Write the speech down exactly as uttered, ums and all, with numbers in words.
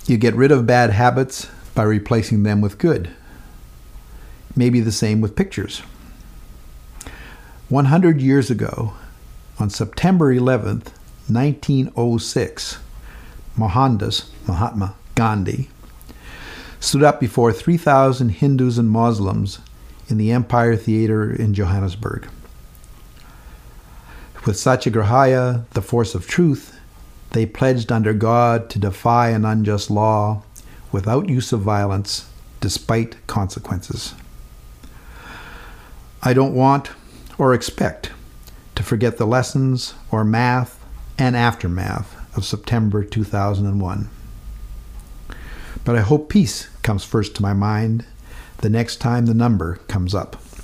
You get rid of bad habits by replacing them with good. Maybe the same with pictures. one hundred years ago, on September eleventh, nineteen oh six, Mohandas, Mahatma Gandhi, stood up before three thousand Hindus and Muslims in the Empire Theatre in Johannesburg. With Satyagrahaya, the force of truth, they pledged under God to defy an unjust law without use of violence, despite consequences. I don't want or expect to forget the lessons or math and aftermath of September two thousand one. But I hope peace comes first to my mind the next time the number comes up.